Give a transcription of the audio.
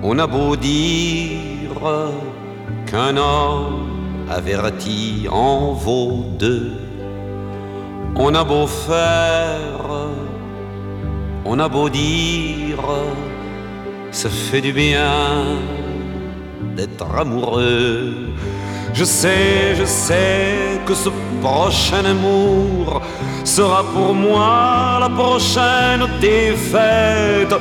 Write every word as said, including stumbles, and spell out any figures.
On a beau dire qu'un homme averti en vaut deux, on a beau faire, on a beau dire, ça fait du bien d'être amoureux. Je sais, je sais que ce prochain amour sera pour moi la prochaine défaite.